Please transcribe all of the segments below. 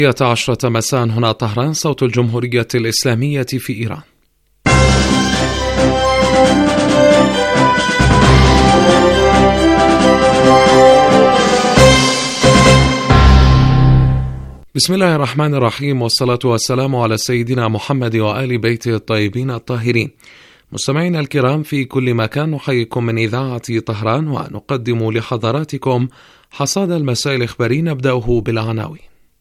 10 مساء هنا طهران، صوت الجمهورية الإسلامية في إيران. بسم الله الرحمن الرحيم، والصلاة والسلام على سيدنا محمد وآل بيته الطيبين الطاهرين. مستمعينا الكرام في كل مكان، نحييكم من إذاعة طهران ونقدم لحضراتكم حصاد المساء الإخباري، نبدأه بالعناوين.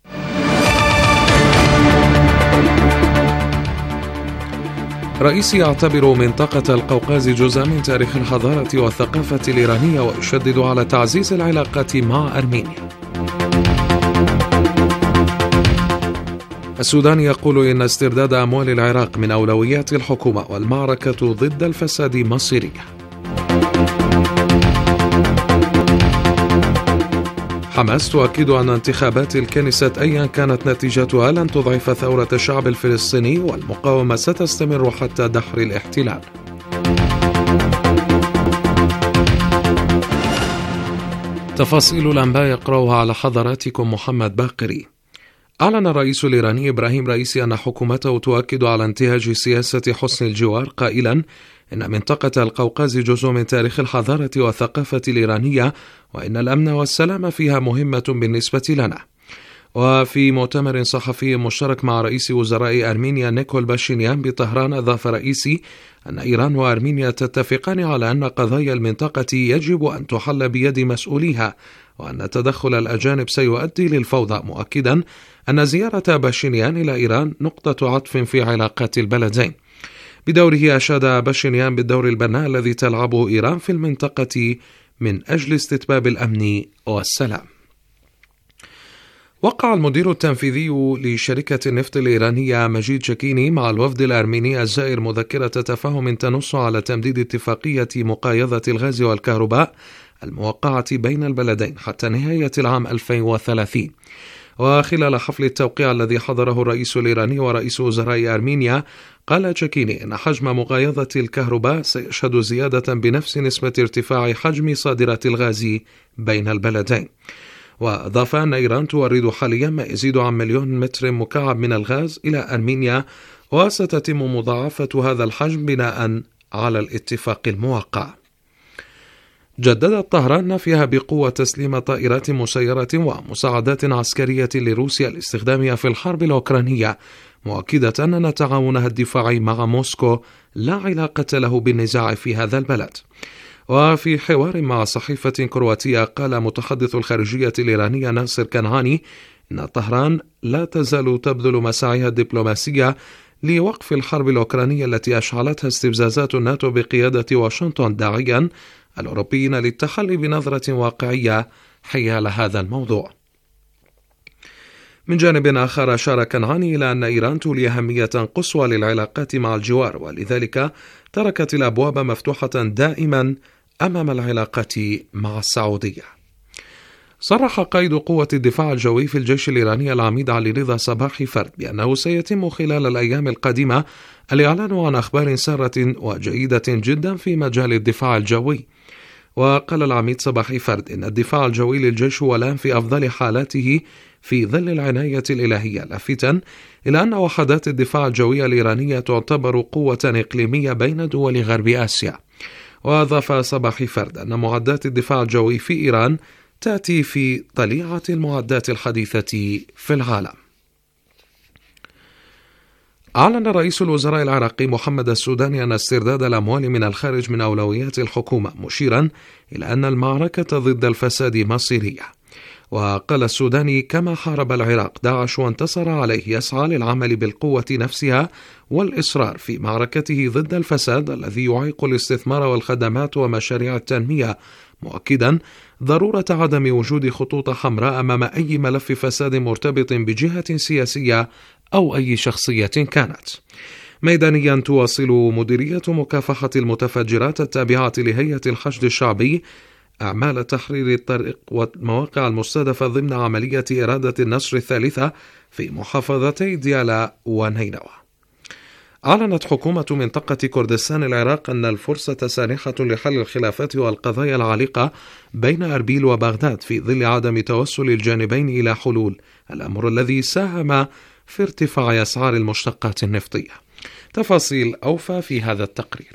رئيسي يعتبر منطقة القوقاز جزءا من تاريخ الحضارة والثقافة الإيرانية، ويشدد على تعزيز العلاقات مع أرمينيا. السودان يقول إن استرداد أموال العراق من أولويات الحكومة، والمعركة ضد الفساد مصيرية. حماس تؤكد أن انتخابات الكنيست أيا كانت نتيجتها لن تضعف ثورة الشعب الفلسطيني، والمقاومة ستستمر حتى دحر الاحتلال. تفاصيل الأنباء يقرأها على حضراتكم محمد باقري. أعلن الرئيس الإيراني إبراهيم رئيسي أن حكومته تؤكد على انتهاج سياسة حسن الجوار، قائلا إن منطقة القوقاز جزء من تاريخ الحضارة والثقافة الإيرانية، وإن الأمن والسلام فيها مهمة بالنسبة لنا. وفي مؤتمر صحفي مشترك مع رئيس وزراء أرمينيا نيكول باشينيان بطهران، أضاف رئيسي أن إيران وأرمينيا تتفقان على أن قضايا المنطقة يجب أن تحل بيد مسؤوليها، وأن تدخل الأجانب سيؤدي للفوضى، مؤكدا أن زيارة باشينيان إلى إيران نقطة عطف في علاقات البلدين. بدوره أشاد باشينيان بالدور البناء الذي تلعبه إيران في المنطقة من أجل استتباب الأمن والسلام. وقع المدير التنفيذي لشركة النفط الإيرانية مجيد شكيني مع الوفد الأرميني الزائر مذكرة تفاهم تنص على تمديد اتفاقية مقايضة الغاز والكهرباء الموقعة بين البلدين حتى نهاية العام 2030. وخلال حفل التوقيع الذي حضره الرئيس الإيراني ورئيس وزراء أرمينيا، قال شكيني إن حجم مقايضة الكهرباء سيشهد زيادة بنفس نسبة ارتفاع حجم صادرات الغاز بين البلدين. وأضاف أن إيران تورد حاليا ما يزيد عن 1,000,000 متر مكعب من الغاز إلى أرمينيا، وستتم مضاعفة هذا الحجم بناء على الاتفاق الموقع. جددت طهران نفيها بقوة تسليم طائرات مسيرة ومساعدات عسكرية لروسيا لاستخدامها في الحرب الأوكرانية، مؤكدة أن تعاونها الدفاعي مع موسكو لا علاقة له بالنزاع في هذا البلد. وفي حوار مع صحيفة كرواتية، قال متحدث الخارجية الإيرانية ناصر كنعاني إن طهران لا تزال تبذل مساعيها الدبلوماسية لوقف الحرب الأوكرانية التي أشعلتها استفزازات الناتو بقيادة واشنطن، داعيا الأوروبيين للتحلي بنظرة واقعية حيال هذا الموضوع. من جانب آخر، أشار كنعاني إلى أن إيران تولي أهمية قصوى للعلاقات مع الجوار، ولذلك تركت الأبواب مفتوحة دائما أمام العلاقات مع السعودية. صرح قائد قوة الدفاع الجوي في الجيش الإيراني العميد علي رضا صباحي فرد بأنه سيتم خلال الأيام القادمة الإعلان عن أخبار سارة وجيدة جدا في مجال الدفاع الجوي. وقال العميد صباحي فرد إن الدفاع الجوي للجيش هو الآن في أفضل حالاته في ظل العناية الإلهية، لافتا إلى أن وحدات الدفاع الجوي الإيرانية تعتبر قوة إقليمية بين دول غرب آسيا. وأضاف صباحي فرد أن معدات الدفاع الجوي في إيران تأتي في طليعة المعدات الحديثة في العالم. أعلن رئيس الوزراء العراقي محمد السوداني أن استرداد الأموال من الخارج من أولويات الحكومة، مشيرا إلى أن المعركة ضد الفساد مصيرية. وقال السوداني: كما حارب العراق داعش وانتصر عليه، يسعى للعمل بالقوة نفسها والإصرار في معركته ضد الفساد الذي يعيق الاستثمار والخدمات ومشاريع التنمية، مؤكدا ضرورة عدم وجود خطوط حمراء أمام أي ملف فساد مرتبط بجهة سياسية أو أي شخصية كانت. ميدانيا، تواصل مديرية مكافحة المتفجرات التابعة لهيئة الحشد الشعبي أعمال تحرير الطريق والمواقع المستهدفة ضمن عملية إرادة النشر الثالثة في محافظتي ديالا ونينوى. أعلنت حكومة منطقة كردستان العراق أن الفرصة سانحة لحل الخلافات والقضايا العالقة بين أربيل وبغداد في ظل عدم توصل الجانبين إلى حلول، الأمر الذي ساهم في ارتفاع أسعار المشتقات النفطية. تفاصيل أوفى في هذا التقرير.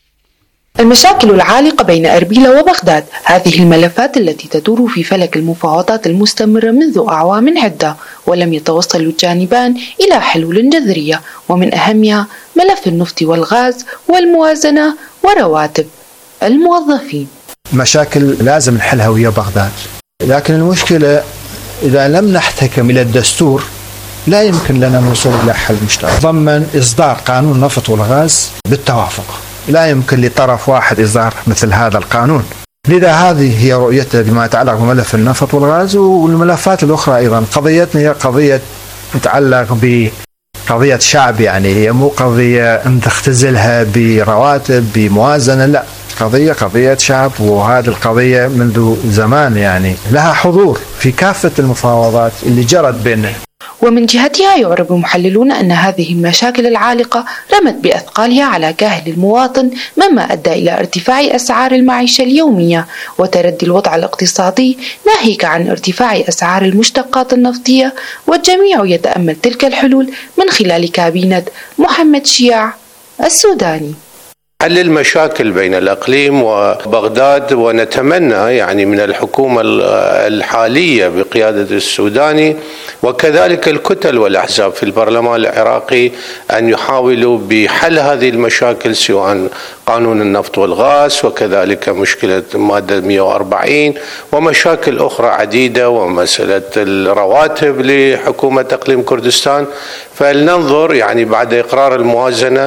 المشاكل العالقة بين أربيل وبغداد، هذه الملفات التي تدور في فلك المفاوضات المستمرة منذ أعوام عدة، ولم يتوصل الجانبان إلى حلول جذرية، ومن أهمها ملف النفط والغاز والموازنة ورواتب الموظفين. مشاكل لازم نحلها ويا بغداد، لكن المشكلة إذا لم نحتكم إلى الدستور لا يمكن لنا الوصول إلى حل مشترك. ضمن إصدار قانون النفط والغاز بالتوافق، لا يمكن لطرف واحد إصدار مثل هذا القانون. لذا هذه هي رؤيتنا بما يتعلق بملف النفط والغاز، والملفات الأخرى أيضا. قضيتنا هي قضية تتعلق بقضية شعب، يعني هي مو قضية تختزلها برواتب بموازنة، لا، قضية شعب، وهذه القضية منذ زمان يعني لها حضور في كافة المفاوضات اللي جرت بيننا. ومن جهتها يعرب محللون أن هذه المشاكل العالقة رمت بأثقالها على كاهل المواطن، مما أدى إلى ارتفاع أسعار المعيشة اليومية وتردي الوضع الاقتصادي، ناهيك عن ارتفاع أسعار المشتقات النفطية. والجميع يتأمل تلك الحلول من خلال كابينة محمد شياع السوداني. حل المشاكل بين الأقليم وبغداد، ونتمنى يعني من الحكومة الحالية بقيادة السوداني وكذلك الكتل والأحزاب في البرلمان العراقي أن يحاولوا بحل هذه المشاكل، سواء قانون النفط والغاز وكذلك مشكلة مادة 140 ومشاكل أخرى عديدة، ومسألة الرواتب لحكومة أقليم كردستان. فلننظر يعني بعد إقرار الموازنة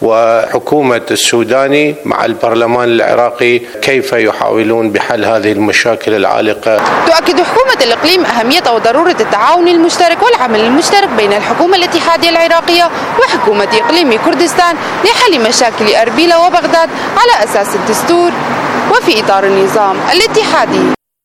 وحكومة السوداني مع البرلمان العراقي كيف يحاولون بحل هذه المشاكل العالقة. تؤكد حكومة الإقليم أهمية وضرورة التعاون المشترك والعمل المشترك بين الحكومة الاتحادية العراقية وحكومة إقليم كردستان لحل مشاكل أربيل وبغداد على أساس الدستور وفي إطار النظام الاتحادي.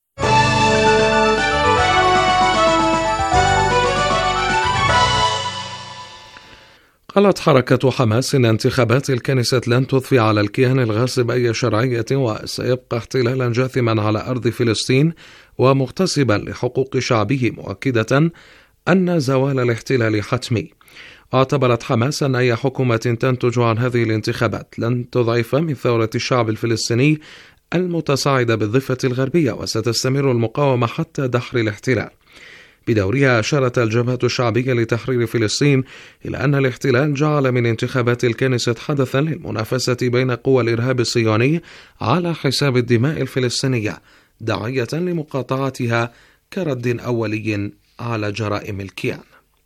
قالت حركة حماس إن انتخابات الكنيسة لن تضفي على الكيان الغاصب أي شرعية، وسيبقى احتلالا جاثما على أرض فلسطين ومغتصبا لحقوق شعبه، مؤكدة أن زوال الاحتلال حتمي. اعتبرت حماس أن أي حكومة تنتج عن هذه الانتخابات لن تضعف من ثورة الشعب الفلسطيني المتصاعدة بالضفة الغربية، وستستمر المقاومة حتى دحر الاحتلال. بدورها أشارت الجبهة الشعبية لتحرير فلسطين إلى أن الاحتلال جعل من انتخابات الكنيسة حدثا للمنافسة بين قوى الإرهاب الصهيوني على حساب الدماء الفلسطينية، داعية لمقاطعتها كرد أولي على جرائم الكيان.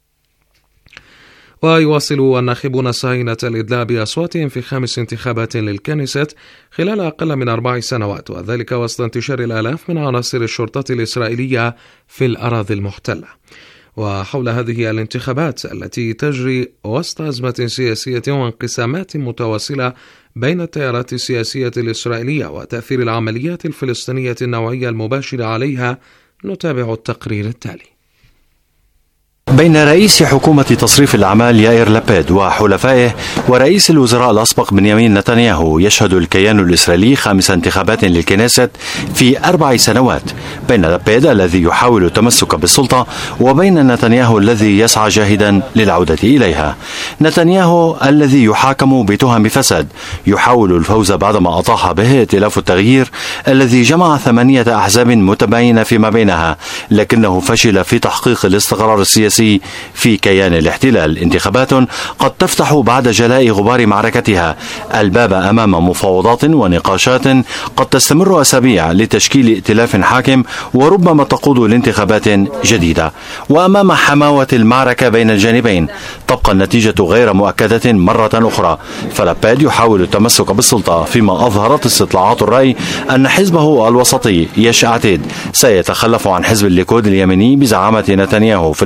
ويواصل الناخبون الصهاينة الإدلاء بأصواتهم في 5 انتخابات للكنيسة خلال أقل من 4 سنوات، وذلك وسط انتشار الآلاف من عناصر الشرطة الإسرائيلية في الأراضي المحتلة. وحول هذه الانتخابات التي تجري وسط أزمة سياسية وانقسامات متواصلة بين التيارات السياسية الإسرائيلية وتأثير العمليات الفلسطينية النوعية المباشرة عليها، نتابع التقرير التالي. بين رئيس حكومة تصريف الأعمال يائير لابيد وحلفائه ورئيس الوزراء الأسبق بنيامين نتنياهو، يشهد الكيان الإسرائيلي 5 انتخابات للكنيست في 4 سنوات، بين لابيد الذي يحاول التمسك بالسلطة وبين نتنياهو الذي يسعى جاهدا للعودة إليها. نتنياهو الذي يحاكم بتهم فساد يحاول الفوز بعدما أطاح به ائتلاف التغيير الذي جمع 8 أحزاب متباينة فيما بينها، لكنه فشل في تحقيق الاستقرار السياسي في كيان الاحتلال. انتخابات قد تفتح بعد جلاء غبار معركتها الباب أمام مفاوضات ونقاشات قد تستمر أسابيع لتشكيل ائتلاف حاكم، وربما تقود لانتخابات جديدة. وأمام حماوة المعركة بين الجانبين تبقى النتيجة غير مؤكدة مرة أخرى، فلابيد يحاول التمسك بالسلطة، فيما أظهرت استطلاعات الرأي أن حزبه الوسطي يش عتيد سيتخلف عن حزب الليكود اليمني بزعامة نتنياهو في الاقتراع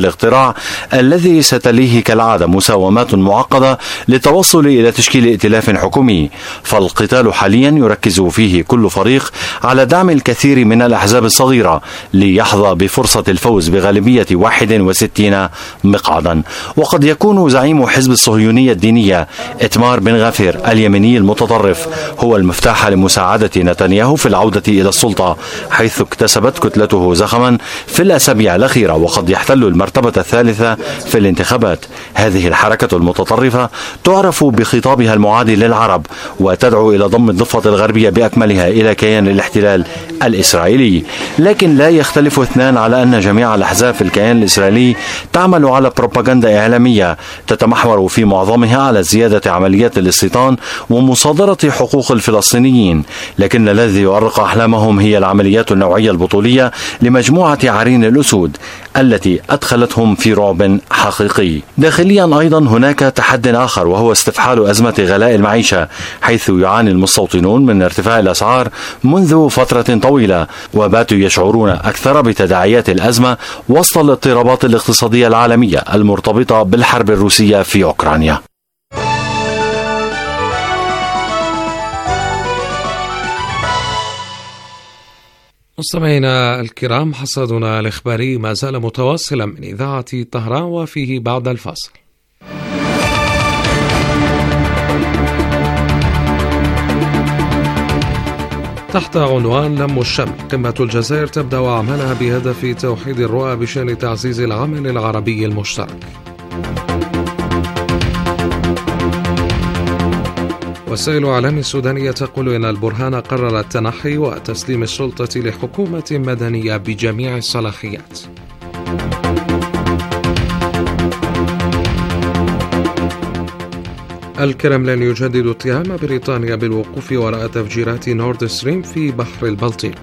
الصراع الذي ستليه كالعادة مساومات معقدة للتوصل إلى تشكيل ائتلاف حكومي. فالقتال حاليا يركز فيه كل فريق على دعم الكثير من الأحزاب الصغيرة ليحظى بفرصة الفوز بغالبية 61 مقعدا. وقد يكون زعيم حزب الصهيونية الدينية إتمار بن غفير اليميني المتطرف هو المفتاح لمساعدة نتنياهو في العودة إلى السلطة، حيث اكتسبت كتلته زخما في الأسابيع الأخيرة، وقد يحتل المرتبة الثالثة في الانتخابات. هذه الحركة المتطرفة تعرف بخطابها المعادي للعرب، وتدعو إلى ضم الضفة الغربية بأكملها إلى كيان الاحتلال الإسرائيلي. لكن لا يختلف اثنان على أن جميع الأحزاب في الكيان الإسرائيلي تعمل على بروباغندا إعلامية تتمحور في معظمها على زيادة عمليات الاستيطان ومصادرة حقوق الفلسطينيين، لكن الذي يؤرق أحلامهم هي العمليات النوعية البطولية لمجموعة عرين الأسود التي أدخلتهم في رعب حقيقي. داخليا أيضا هناك تحد آخر، وهو استفحال أزمة غلاء المعيشة، حيث يعاني المستوطنون من ارتفاع الأسعار منذ فترة طويلة، وباتوا يشعرون أكثر بتداعيات الأزمة وسط الاضطرابات الاقتصادية العالمية المرتبطة بالحرب الروسية في أوكرانيا. مستمعينا الكرام، حصادنا الإخباري ما زال متواصلا من إذاعة طهران، وفيه بعد الفاصل. تحت عنوان لم الشمل، قمة الجزائر تبدأ أعمالها بهدف توحيد الرؤى بشأن تعزيز العمل العربي المشترك. وسائل إعلام السودانية تقول إن البرهان قرر التنحي وتسليم السلطة لحكومة مدنية بجميع الصلاحيات. الكرملين يجدد اتهام بريطانيا بالوقوف وراء تفجيرات نورد ستريم في بحر البلطيق.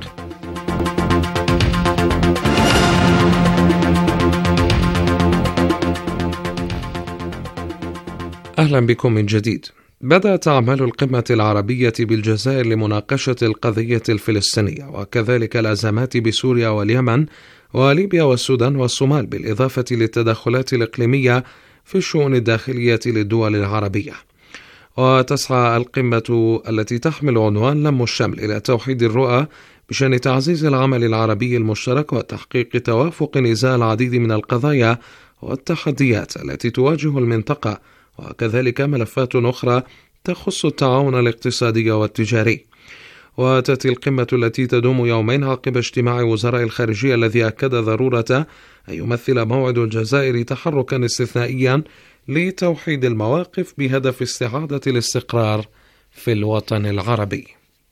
أهلا بكم من جديد. بدأت أعمال القمة العربية بالجزائر لمناقشة القضية الفلسطينية وكذلك الأزمات بسوريا واليمن وليبيا والسودان والصومال، بالإضافة للتدخلات الإقليمية في الشؤون الداخلية للدول العربية. وتسعى القمة التي تحمل عنوان لم الشمل إلى توحيد الرؤى بشأن تعزيز العمل العربي المشترك وتحقيق توافق إزاء العديد من القضايا والتحديات التي تواجه المنطقة، وكذلك ملفات أخرى تخص التعاون الاقتصادي والتجاري. وتأتي القمة التي تدوم يومين عقب اجتماع وزراء الخارجية الذي أكد ضرورة أن يمثل موعد الجزائر تحركا استثنائيا لتوحيد المواقف بهدف استعادة الاستقرار في الوطن العربي.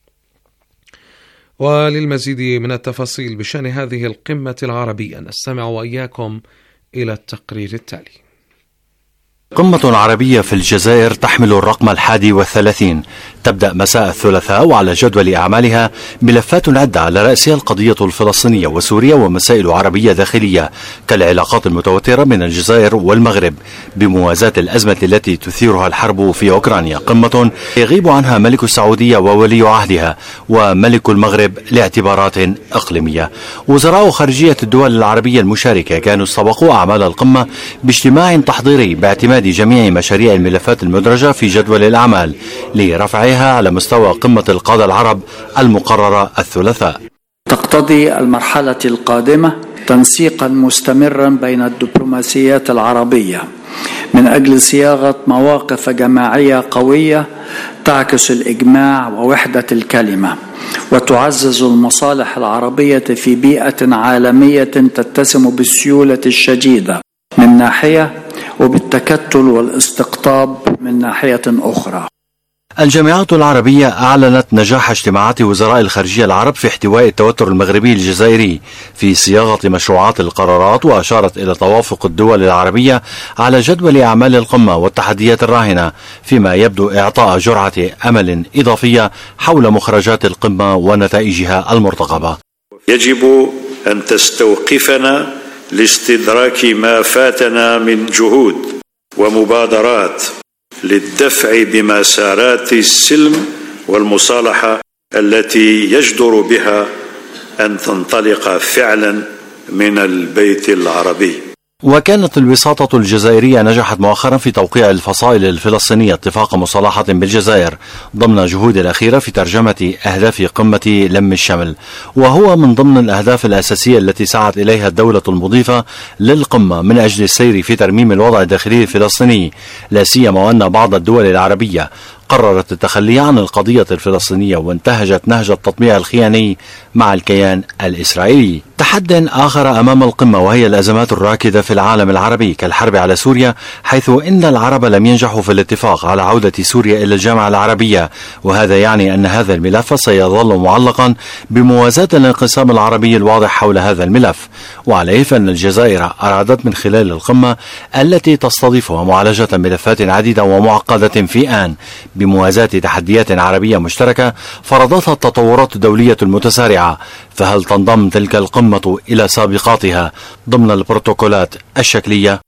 وللمزيد من التفاصيل بشأن هذه القمة العربية نستمع وإياكم إلى التقرير التالي. قمة عربية في الجزائر تحمل الرقم 31 تبدأ مساء الثلاثاء، وعلى جدول أعمالها ملفات عدة على رأسها القضية الفلسطينية وسوريا ومسائل عربية داخلية كالعلاقات المتوترة بين الجزائر والمغرب بموازاة الأزمة التي تثيرها الحرب في أوكرانيا. قمة يغيب عنها ملك السعودية وولي عهدها وملك المغرب لاعتبارات إقليمية. وزراء خارجية الدول العربية المشاركة كانوا استبقوا أعمال القمة باجتماع تحضيري باعتماد جميع مشاريع الملفات المدرجة في جدول الأعمال لرفعها على مستوى قمة القادة العرب المقررة الثلاثاء. تقتضي المرحلة القادمة تنسيقا مستمرا بين الدبلوماسيات العربية من أجل صياغة مواقف جماعية قوية تعكس الإجماع ووحدة الكلمة وتعزز المصالح العربية في بيئة عالمية تتسم بالسيولة الشديدة من ناحية وبالتكتل والاستقطاب من ناحية أخرى. الجامعات العربية أعلنت نجاح اجتماعات وزراء الخارجية العرب في احتواء التوتر المغربي الجزائري في صياغة مشروعات القرارات، وأشارت إلى توافق الدول العربية على جدول أعمال القمة والتحديات الراهنة، فيما يبدو إعطاء جرعة أمل إضافية حول مخرجات القمة ونتائجها المرتقبة. يجب أن تستوقفنا لاستدراك ما فاتنا من جهود ومبادرات للدفع بمسارات السلم والمصالحة التي يجدر بها أن تنطلق فعلا من البيت العربي. وكانت الوساطة الجزائرية نجحت مؤخرا في توقيع الفصائل الفلسطينية اتفاق مصالحة بالجزائر ضمن جهود الأخيرة في ترجمة أهداف قمة لم الشمل، وهو من ضمن الأهداف الأساسية التي سعت إليها الدولة المضيفة للقمة من أجل السير في ترميم الوضع الداخلي الفلسطيني، لا سيما وأن بعض الدول العربية قررت التخلي عن القضية الفلسطينية وانتهجت نهج التطبيع الخياني مع الكيان الإسرائيلي. تحد آخر أمام القمة وهي الأزمات الراكدة في العالم العربي كالحرب على سوريا، حيث إن العرب لم ينجحوا في الاتفاق على عودة سوريا إلى الجامعة العربية، وهذا يعني أن هذا الملف سيظل معلقا بموازاة الانقسام العربي الواضح حول هذا الملف. وعليه فإن الجزائر أرادت من خلال القمة التي تستضيفها معالجة ملفات عديدة ومعقدة في آن بموازاة تحديات عربية مشتركة فرضتها التطورات الدولية المتسارعة. فهل تنضم تلك القمة إلى سابقاتها ضمن البروتوكولات الشكلية؟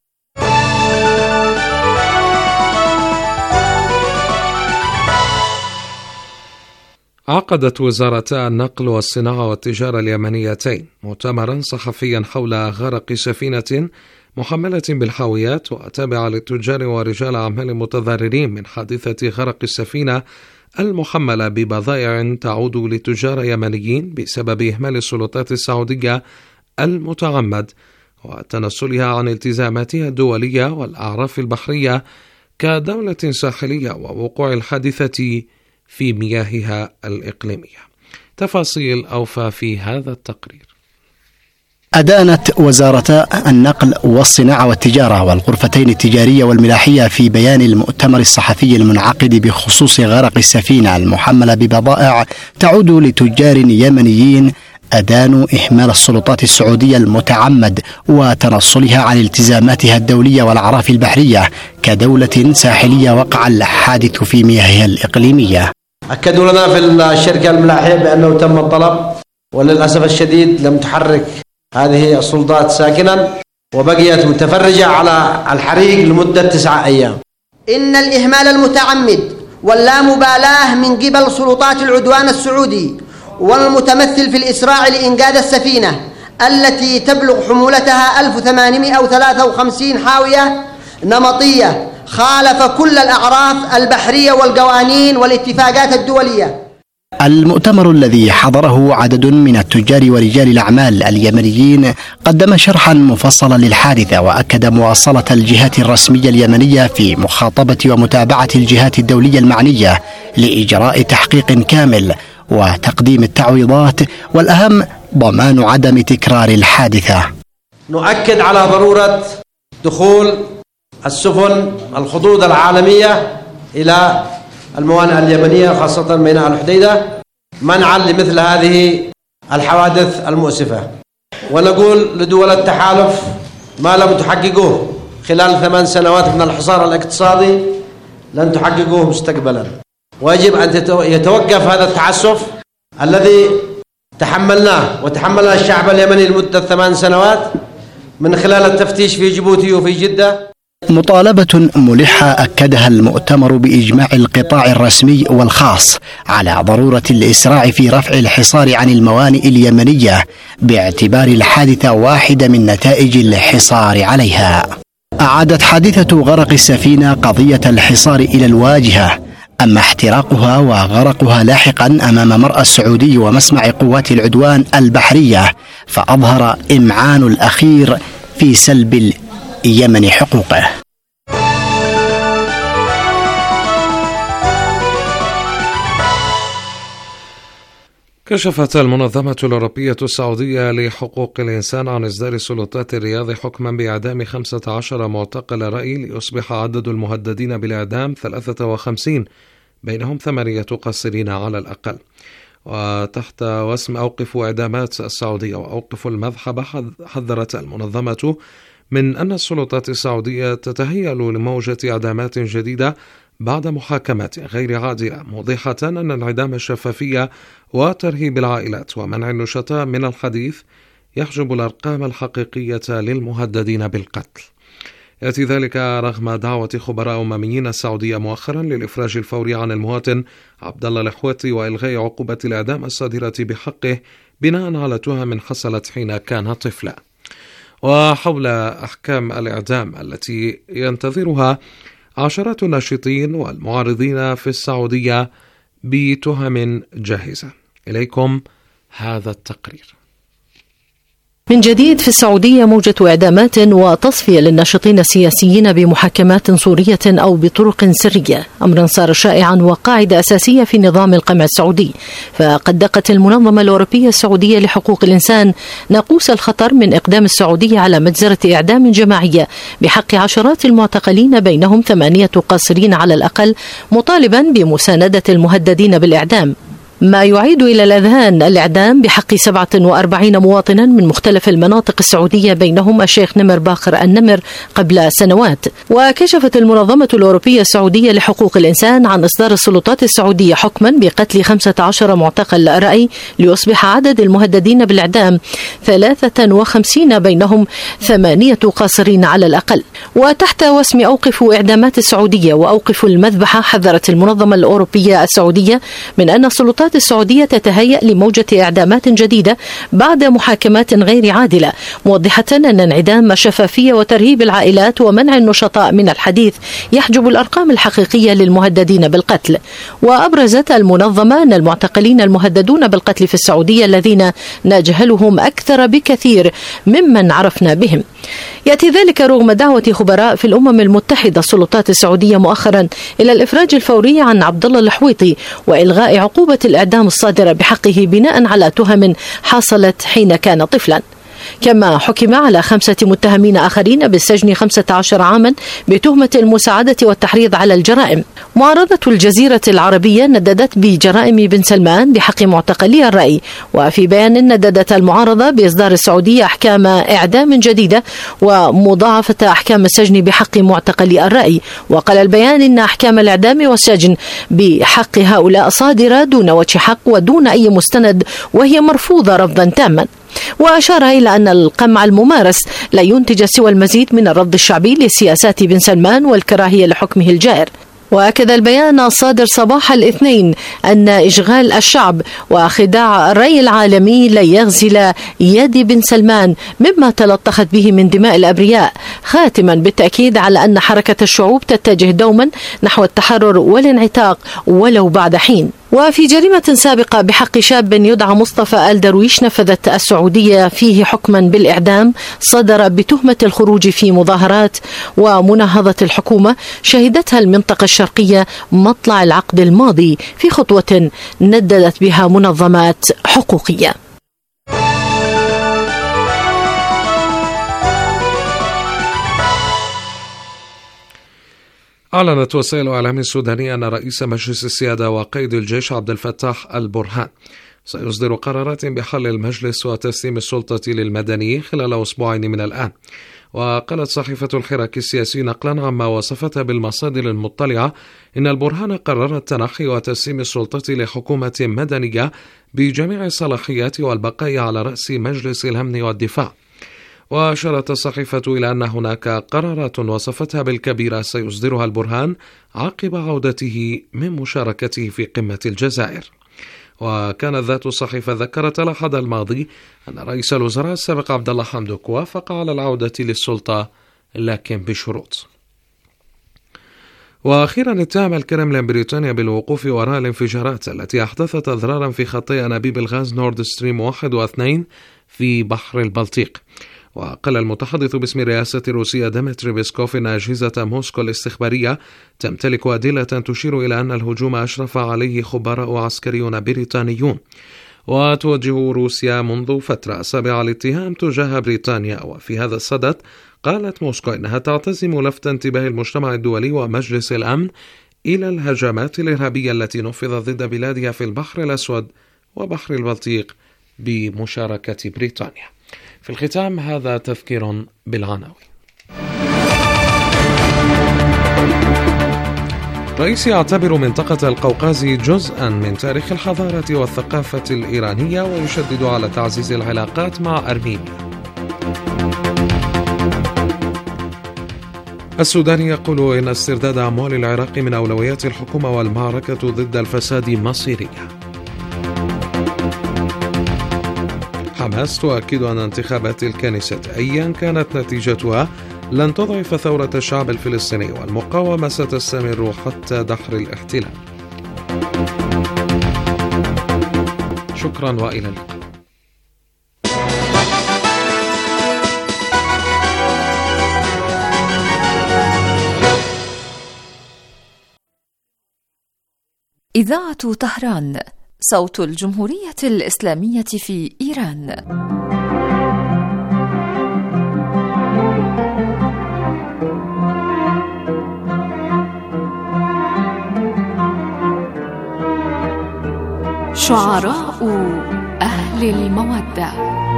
عقدت وزارتا النقل والصناعة والتجارة اليمنيتين مؤتمرا صحفيا حول غرق سفينة محملة بالحاويات وتابعة للتجار ورجال أعمال متضررين من حادثة غرق السفينة المحملة ببضائع تعود لتجار يمنيين بسبب إهمال السلطات السعودية المتعمد وتنصلها عن التزاماتها الدولية والأعراف البحرية كدولة ساحلية ووقوع الحادثة في مياهها الإقليمية. تفاصيل أوفى في هذا التقرير. أدانت وزارتا النقل والصناعة والتجارة والغرفتين التجارية والملاحية في بيان المؤتمر الصحفي المنعقد بخصوص غرق السفينة المحملة ببضائع تعود لتجار يمنيين أدانوا إهمال السلطات السعودية المتعمد وتنصلها عن التزاماتها الدولية والأعراف البحرية كدولة ساحلية وقع الحادث في مياهها الإقليمية. أكدوا لنا في الشركة الملاحية بأنه تم الطلب، وللأسف الشديد لم تحرك هذه السلطات ساكنا وبقيت متفرجة على الحريق لمدة 9 أيام. إن الإهمال المتعمد واللامبالاة من قبل سلطات العدوان السعودي والمتمثل في الإسراع لإنقاذ السفينة التي تبلغ حمولتها 1853 حاوية نمطية خالف كل الأعراف البحرية والقوانين والاتفاقات الدولية. المؤتمر الذي حضره عدد من التجار ورجال الأعمال اليمنيين قدم شرحا مفصلا للحادثة وأكد مواصلة الجهات الرسمية اليمنية في مخاطبة ومتابعة الجهات الدولية المعنية لإجراء تحقيق كامل وتقديم التعويضات، والأهم ضمان عدم تكرار الحادثة. نؤكد على ضرورة دخول السفن الخطوط العالمية إلى الموانئ اليمنية خاصة ميناء الحديدة منعا لمثل هذه الحوادث المؤسفة، ونقول لدول التحالف ما لم تحققوه خلال 8 سنوات من الحصار الاقتصادي لن تحققوه مستقبلا، ويجب أن يتوقف هذا التعسف الذي تحملناه وتحملنا الشعب اليمني لمدة 8 سنوات من خلال التفتيش في جيبوتي وفي جدة. مطالبة ملحة أكدها المؤتمر بإجماع القطاع الرسمي والخاص على ضرورة الإسراع في رفع الحصار عن الموانئ اليمنية باعتبار الحادثة واحدة من نتائج الحصار عليها. أعادت حادثة غرق السفينة قضية الحصار إلى الواجهة، أما احتراقها وغرقها لاحقا أمام مرأى السعودي ومسمع قوات العدوان البحرية فأظهر إمعان الأخير في سلب اليمن حقوقه. كشفت المنظمة الأوروبية السعودية لحقوق الإنسان عن إصدار سلطات الرياض حكما بإعدام 15 معتقل رأي ليصبح عدد المهددين بالإعدام 53، بينهم 8 قاصرين على الأقل. وتحت وسم أوقفوا إعدامات السعودية وأوقفوا المذحبة حذرت المنظمة من أن السلطات السعودية تتهيأ لموجة إعدامات جديدة بعد محاكمات غير عادلة، موضحة أن انعدام الشفافية وترهيب العائلات ومنع النشطاء من الحديث يحجب الأرقام الحقيقية للمهددين بالقتل. يأتي ذلك رغم دعوة خبراء أمميين السعودية مؤخرا للإفراج الفوري عن المواطن عبد الله الحويطي وإلغاء عقوبة الإعدام الصادرة بحقه بناء على تهم حصلت حين كان طفلا. وحول أحكام الإعدام التي ينتظرها عشرات الناشطين والمعارضين في السعودية بتهم جاهزة. إليكم هذا التقرير. من جديد في السعودية موجة إعدامات وتصفية للناشطين السياسيين بمحاكمات صورية أو بطرق سرية، أمرا صار شائعا وقاعدة أساسية في نظام القمع السعودي. فقد دقت المنظمة الأوروبية السعودية لحقوق الإنسان ناقوس الخطر من إقدام السعودية على مجزرة إعدام جماعية بحق عشرات المعتقلين بينهم 8 قاصرين على الأقل، مطالبا بمساندة المهددين بالإعدام، ما يعيد إلى الأذهان الإعدام بحق 47 مواطنا من مختلف المناطق السعودية بينهم الشيخ نمر باخر النمر قبل سنوات. وكشفت المنظمة الأوروبية السعودية لحقوق الإنسان عن إصدار السلطات السعودية حكما بقتل 15 معتقل رأي ليصبح عدد المهددين بالإعدام 53 بينهم 8 قاصرين على الأقل. وتحت وسم أوقفوا إعدامات السعودية وأوقفوا المذبحة، حذرت المنظمة الأوروبية السعودية من أن السلطات السعودية تتهيأ لموجة إعدامات جديدة بعد محاكمات غير عادلة، موضحة أن انعدام الشفافية وترهيب العائلات ومنع النشطاء من الحديث يحجب الأرقام الحقيقية للمهددين بالقتل. وأبرزت المنظمة أن المعتقلين المهددون بالقتل في السعودية الذين نجهلهم أكثر بكثير ممن عرفنا بهم. يأتي ذلك رغم دعوة خبراء في الأمم المتحدة السلطات السعودية مؤخرا إلى الإفراج الفوري عن عبد الله الحويطي وإلغاء عقوبة الإعدام الصادرة بحقه بناء على تهم حصلت حين كان طفلا. كما حكم على 5 متهمين آخرين بالسجن 15 عاما بتهمة المساعدة والتحريض على الجرائم. معارضة الجزيرة العربية نددت بجرائم بن سلمان بحق معتقلي الرأي، وفي بيان نددت المعارضة بإصدار السعودية أحكام إعدام جديدة ومضاعفة أحكام السجن بحق معتقلي الرأي. وقال البيان إن أحكام الإعدام والسجن بحق هؤلاء صادرة دون وجه حق ودون أي مستند، وهي مرفوضة رفضا تاما. وأشار إلى أن القمع الممارس لا ينتج سوى المزيد من الرفض الشعبي لسياسات بن سلمان والكراهية لحكمه الجائر. وأكد البيان الصادر صباح الاثنين أن إشغال الشعب وخداع الرأي العالمي لا يغزل يد بن سلمان مما تلطخت به من دماء الأبرياء، خاتما بالتأكيد على أن حركة الشعوب تتجه دوما نحو التحرر والانعتاق ولو بعد حين. وفي جريمة سابقة بحق شاب يدعى مصطفى آل درويش نفذت السعودية فيه حكما بالإعدام صدر بتهمة الخروج في مظاهرات ومناهضة الحكومة شهدتها المنطقة الشرقية مطلع العقد الماضي في خطوة نددت بها منظمات حقوقية. أعلنت وسائل الإعلام السودانية أن رئيس مجلس السيادة وقائد الجيش عبد الفتاح البرهان سيصدر قرارات بحل المجلس وتسليم السلطة للمدني خلال أسبوعين من الآن. وقالت صحيفة الحراك السياسي نقلا عما وصفتها بالمصادر المطلعة إن البرهان قرر التنحي وتسليم السلطة لحكومة مدنية بجميع الصلاحيات والبقاء على رأس مجلس الأمن والدفاع. وأشارت الصحيفة إلى أن هناك قرارات وصفتها بالكبيرة سيصدرها البرهان عقب عودته من مشاركته في قمة الجزائر. وكانت ذات الصحيفة ذكرت الأحد الماضي أن رئيس الوزراء السابق عبد الله حمدوك وافق على العودة للسلطة لكن بشروط. وأخيرا اتهم الكرملين بريطانيا بالوقوف وراء الانفجارات التي أحدثت أضرارا في خطي أنابيب الغاز نورد ستريم 1 و2 في بحر البلطيق. وقال المتحدث باسم رئاسة روسيا ديمتري بيسكوف إن أجهزة موسكو الاستخبارية تمتلك أدلة تشير إلى أن الهجوم أشرف عليه خبراء عسكريون بريطانيون. وتوجه روسيا منذ فترة سابعة الاتهام تجاه بريطانيا، وفي هذا الصدد قالت موسكو إنها تعتزم لفت انتباه المجتمع الدولي ومجلس الأمن إلى الهجمات الإرهابية التي نفذت ضد بلادها في البحر الأسود وبحر البلطيق بمشاركة بريطانيا. في الختام هذا تذكير بالعناوين. رئيس يعتبر منطقة القوقاز جزءا من تاريخ الحضارة والثقافة الإيرانية ويشدد على تعزيز العلاقات مع أرمينيا. السوداني يقول إن استرداد أموال العراق من أولويات الحكومة والمعركة ضد الفساد مصيرية. حماس حماس تؤكد أن انتخابات الكنيست أيا كانت نتيجتها لن تضعف ثورة الشعب الفلسطيني، والمقاومة ستستمر حتى دحر الاحتلال. شكرا وإلى اللقاء. إذاعة طهران، صوت الجمهورية الإسلامية في إيران. شعراء أهل المودة.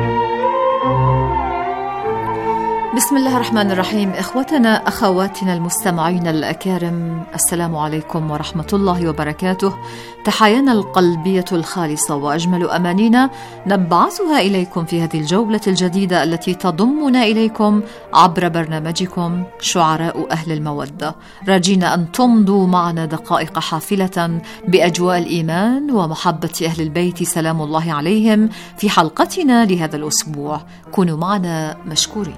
بسم الله الرحمن الرحيم. إخوتنا أخواتنا المستمعين الأكارم، السلام عليكم ورحمة الله وبركاته. تحايانا القلبية الخالصة وأجمل أمانينا نبعثها إليكم في هذه الجولة الجديدة التي تضمنا إليكم عبر برنامجكم شعراء أهل المودة، راجين أن تمضوا معنا دقائق حافلة بأجواء الإيمان ومحبة أهل البيت سلام الله عليهم في حلقتنا لهذا الأسبوع. كونوا معنا مشكورين.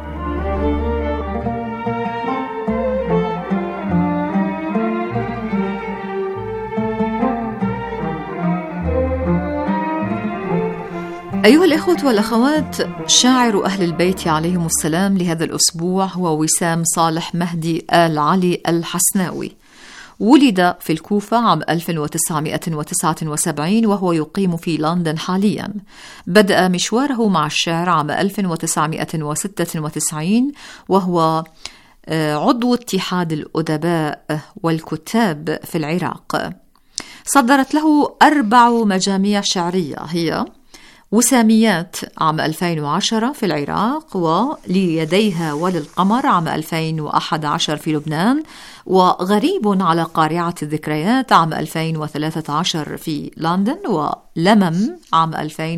أيها الإخوة والأخوات، شاعر أهل البيت عليهم السلام لهذا الأسبوع هو وسام صالح مهدي آل علي الحسناوي. ولد في الكوفة عام 1979 وهو يقيم في لندن حاليا. بدأ مشواره مع الشعر عام 1996 وهو عضو اتحاد الأدباء والكتاب في العراق. صدرت له 4 مجاميع شعرية هي وساميات عام 2010 في العراق، وليديها وللقمر عام 2011 في لبنان، وغريب على قارعة الذكريات عام 2013 في لندن، ولمم عام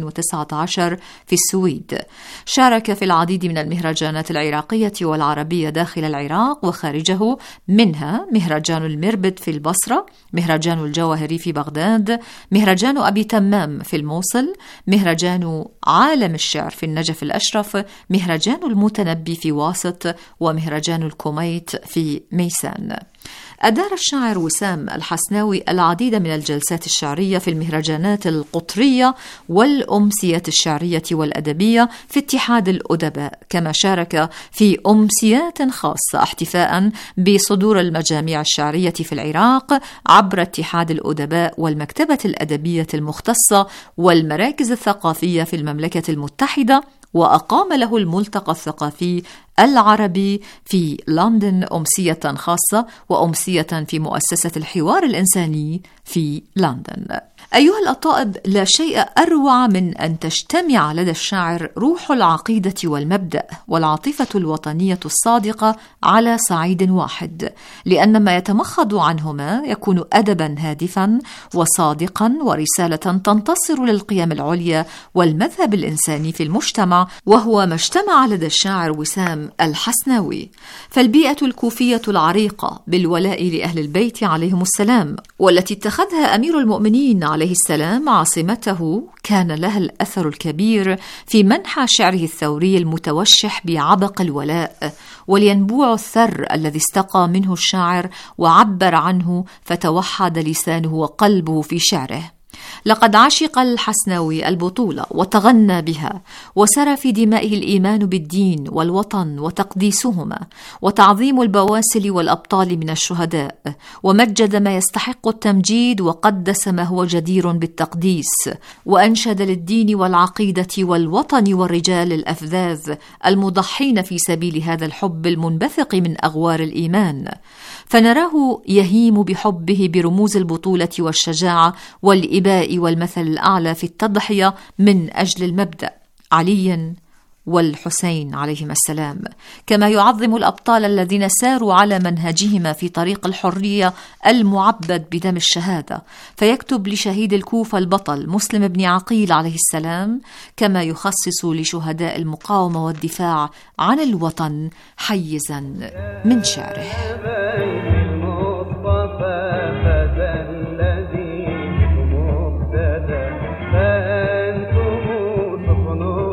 2019 في السويد. شارك في العديد من المهرجانات العراقية والعربية داخل العراق وخارجه، منها مهرجان المربد في البصرة، مهرجان الجواهري في بغداد، مهرجان أبي تمام في الموصل، مهرجان عالم الشعر في النجف الأشرف، مهرجان المتنبي في واسط، ومهرجان الكوميت في ميسان. أدار الشاعر وسام الحسناوي العديد من الجلسات الشعرية في المهرجانات القطرية والأمسيات الشعرية والأدبية في اتحاد الأدباء، كما شارك في أمسيات خاصة احتفاء بصدور المجاميع الشعرية في العراق عبر اتحاد الأدباء والمكتبة الأدبية المختصة والمراكز الثقافية في المملكة المتحدة، وأقام له الملتقى الثقافي العربي في لندن أمسية خاصة وأمسية في مؤسسة الحوار الإنساني في لندن. أيها الأطائب، لا شيء أروع من أن تجتمع لدى الشاعر روح العقيدة والمبدأ والعاطفة الوطنية الصادقة على صعيد واحد، لأن ما يتمخض عنهما يكون أدبا هادفا وصادقا ورسالة تنتصر للقيم العليا والمذهب الإنساني في المجتمع، وهو ما اجتمع لدى الشاعر وسام الحسناوي. فالبيئة الكوفية العريقة بالولاء لأهل البيت عليهم السلام، والتي اتخذها أمير المؤمنين عليه السلام عاصمته، كان لها الأثر الكبير في منحى شعره الثوري المتوشح بعبق الولاء والينبوع الثر الذي استقى منه الشاعر وعبر عنه فتوحد لسانه وقلبه في شعره. لقد عشق الحسناوي البطولة وتغنى بها، وسرى في دمائه الإيمان بالدين والوطن وتقديسهما وتعظيم البواسل والأبطال من الشهداء، ومجد ما يستحق التمجيد وقدس ما هو جدير بالتقديس، وأنشد للدين والعقيدة والوطن والرجال الأفذاذ المضحين في سبيل هذا الحب المنبثق من أغوار الإيمان. فنراه يهيم بحبه برموز البطولة والشجاعة والإباء والمثل الأعلى في التضحية من أجل المبدأ، علي والحسين عليهما السلام، كما يعظم الأبطال الذين ساروا على منهجهما في طريق الحرية المعبد بدم الشهادة، فيكتب لشهيد الكوفة البطل مسلم بن عقيل عليه السلام، كما يخصص لشهداء المقاومة والدفاع عن الوطن حيزا من شعره. فأنتم تفنون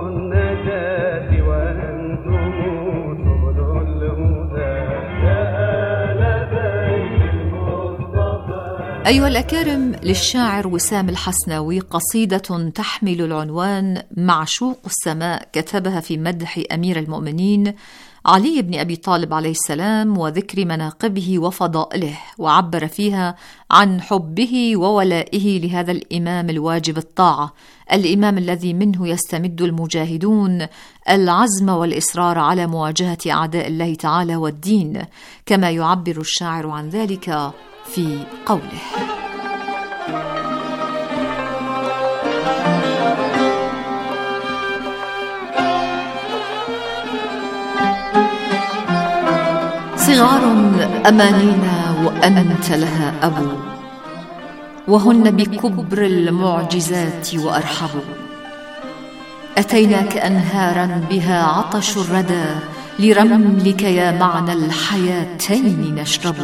أيها الأكارم، للشاعر وسام الحسناوي قصيدة تحمل العنوان معشوق السماء، كتبها في مدح أمير المؤمنين علي بن أبي طالب عليه السلام وذكر مناقبه وفضائله، وعبر فيها عن حبه وولائه لهذا الإمام الواجب الطاعة، الإمام الذي منه يستمد المجاهدون العزم والإصرار على مواجهة أعداء الله تعالى والدين، كما يعبر الشاعر عن ذلك في قوله: صغار أمانينا وأنت لها أبو، وهن بكبر المعجزات وأرحب، أتيناك أنهارا بها عطش الردى، لرملك يا معنى الحياتين نشرب،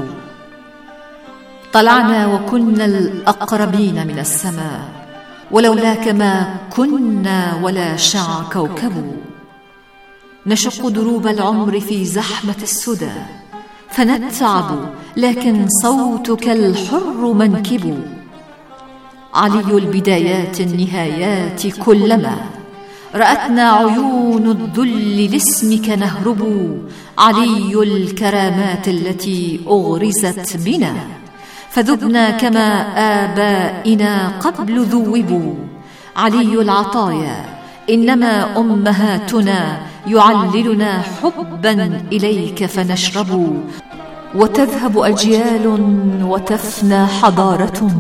طلعنا وكنا الأقربين من السماء، ولولاك ما كنا ولا شع كوكب، نشق دروب العمر في زحمة السدى، فنتعب لكن صوتك الحر منكب، علي البدايات النهايات كلما رأتنا عيون الذل لاسمك نهرب، علي الكرامات التي أغرزت بنا، فذبنا كما آبائنا قبل ذوبوا، علي العطايا إنما أمهاتنا يعللنا حبا إليك فنشرب، وتذهب أجيال وتفنى حضارة،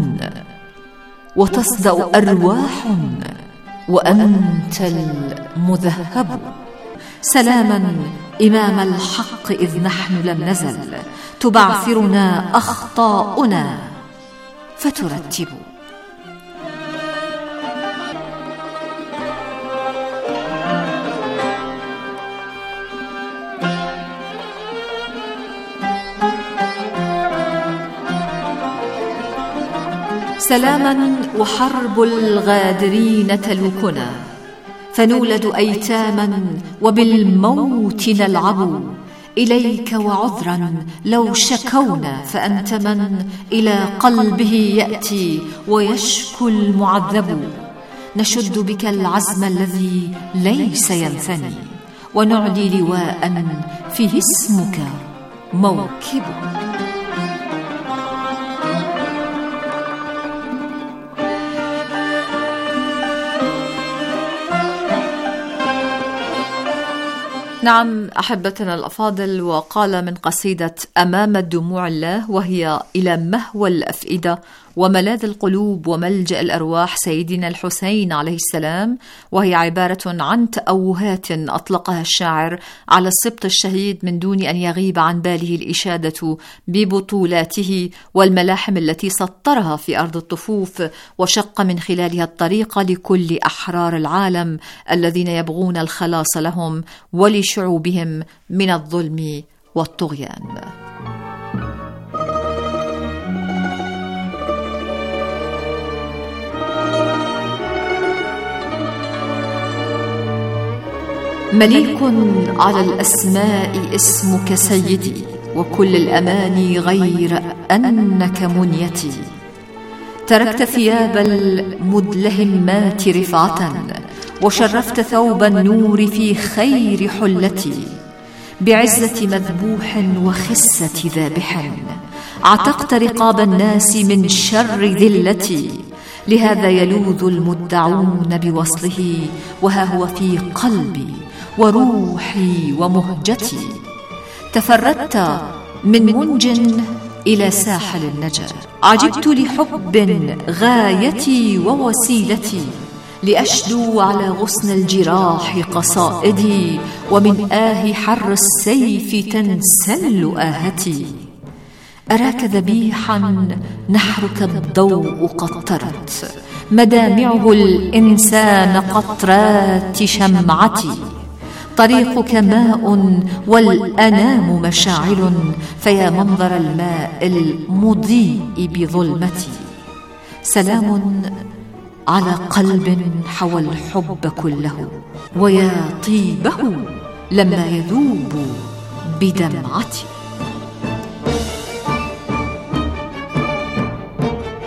وتصدأ أرواح وأنت المذهب، سلاما إمام الحق إذ نحن لم نزل، تبعثرنا أخطاؤنا فترتب. سلاما وحرب الغادرين تلوكنا، فنولد أيتاما وبالموت نلعب، إليك وعذرا لو شكونا، فأنت من إلى قلبه يأتي ويشكو المعذب، نشد بك العزم الذي ليس ينثني، ونعلي لواء فيه اسمك موكب. نعم أحبتنا الأفاضل، وقال من قصيدة أمام الدموع الله، وهي إلى مهوى الأفئدة وملاذ القلوب وملجأ الأرواح سيدنا الحسين عليه السلام، وهي عبارة عن تأوهات أطلقها الشاعر على السبط الشهيد من دون أن يغيب عن باله الإشادة ببطولاته والملاحم التي سطرها في أرض الطفوف، وشق من خلالها الطريق لكل أحرار العالم الذين يبغون الخلاص لهم ولشعوبهم من الظلم والطغيان. مليك على الأسماء اسمك سيدي، وكل الأماني غير أنك منيتي، تركت ثياب المدلهمات رفعة، وشرفت ثوب النور في خير حلتي، بعزة مذبوح وخسة ذابح، عتقت رقاب الناس من شر ذلتي، لهذا يلوذ المدعون بوصله، وها هو في قلبي وروحي ومهجتي، تفردت من منج إلى ساحل النجاة، عجبت لحب غايتي ووسيلتي، لأشدو على غصن الجراح قصائدي، ومن آه حر السيف تنسل آهتي، أراك ذبيحا نحرك الضوء قطرت، مدامعه الإنسان قطرات شمعتي، طريقك ماء والأنام مشاعل، فيا منظر الماء المضيء بظلمتي، سلام على قلب حوى الحب كله، ويا طيبه لما يذوب بدمعتي.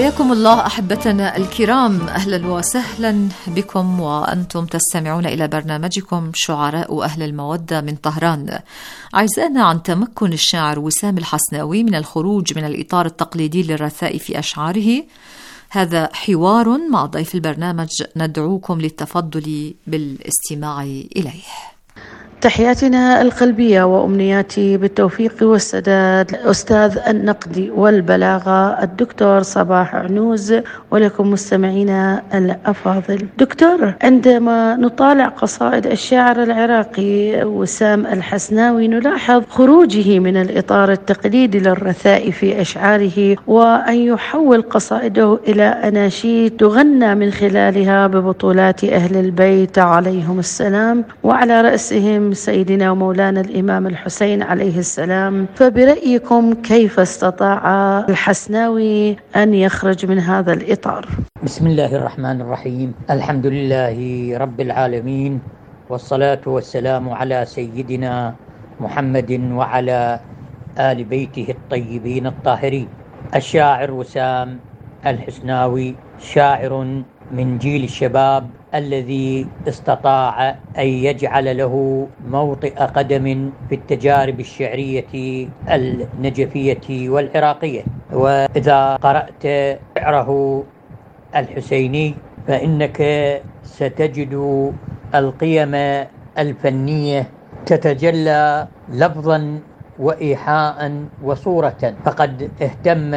حياكم الله أحبتنا الكرام، أهلا وسهلا بكم وأنتم تستمعون إلى برنامجكم شعراء أهل المودة من طهران. أعزائنا، عن تمكن الشاعر وسام الحسناوي من الخروج من الإطار التقليدي للرثاء في أشعاره، هذا حوار مع ضيف البرنامج ندعوكم للتفضل بالاستماع إليه. تحياتنا القلبية وأمنياتي بالتوفيق والسداد أستاذ النقد والبلاغة الدكتور صباح عنوز، ولكم مستمعينا الأفاضل. دكتور، عندما نطالع قصائد الشاعر العراقي وسام الحسناوي نلاحظ خروجه من الإطار التقليدي للرثاء في أشعاره، وأن يحول قصائده إلى أناشيد تغنى من خلالها ببطولات أهل البيت عليهم السلام، وعلى رأسهم سيدنا ومولانا الإمام الحسين عليه السلام. فبرأيكم كيف استطاع الحسناوي أن يخرج من هذا الإطار؟ بسم الله الرحمن الرحيم، الحمد لله رب العالمين، والصلاة والسلام على سيدنا محمد وعلى آل بيته الطيبين الطاهرين. الشاعر وسام الحسناوي شاعر من جيل الشباب الذي استطاع أن يجعل له موطئ قدم في التجارب الشعرية النجفية والعراقية. وإذا قرأت شعره الحسيني فإنك ستجد القيم الفنية تتجلى لفظا وإيحاء وصورة. فقد اهتم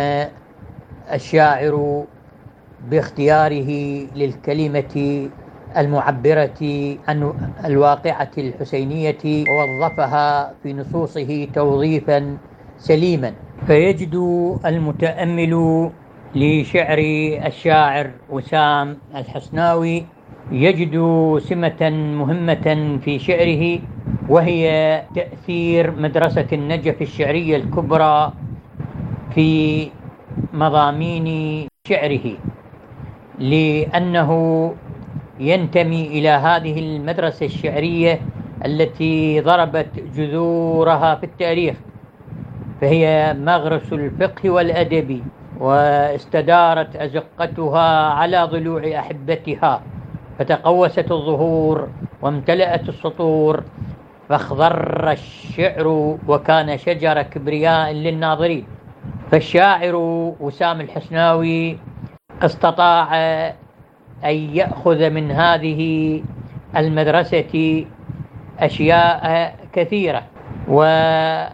الشاعر باختياره للكلمة المعبرة عن الواقعة الحسينية ووظفها في نصوصه توظيفا سليما، فيجد المتأمل لشعر الشاعر وسام الحسناوي يجد سمة مهمة في شعره، وهي تأثير مدرسة النجف الشعرية الكبرى في مضامين شعره، لأنه ينتمي إلى هذه المدرسة الشعرية التي ضربت جذورها في التاريخ، فهي مغرس الفقه والأدب، واستدارت أزقتها على ضلوع أحبتها، فتقوست الظهور وامتلأت السطور، فاخضر الشعر وكان شجر كبرياء للناظرين. فالشاعر وسام الحسناوي استطاع أن يأخذ من هذه المدرسة أشياء كثيرة، ولجأ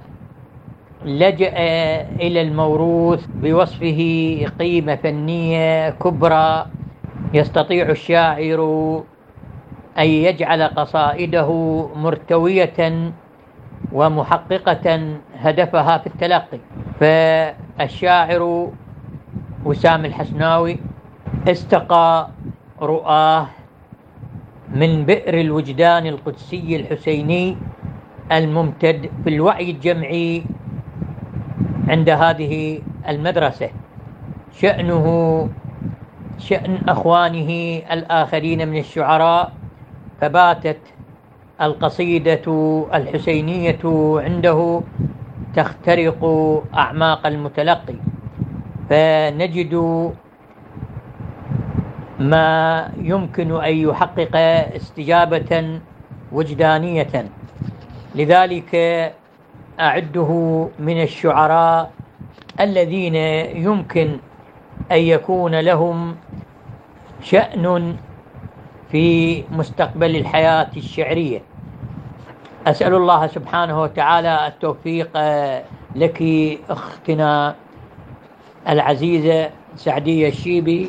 إلى الموروث بوصفه قيمة فنية كبرى. يستطيع الشاعر أن يجعل قصائده مرتوية ومحققة هدفها في التلقي. فالشاعر وسام الحسناوي استقى رؤاه من بئر الوجدان القدسي الحسيني الممتد في الوعي الجمعي عند هذه المدرسة، شأنه شأن أخوانه الآخرين من الشعراء، فباتت القصيدة الحسينية عنده تخترق أعماق المتلقي، فنجد ما يمكن أن يحقق استجابة وجدانية. لذلك أعده من الشعراء الذين يمكن أن يكون لهم شأن في مستقبل الحياة الشعرية. أسأل الله سبحانه وتعالى التوفيق لك أختنا العزيزة سعدية الشيبي،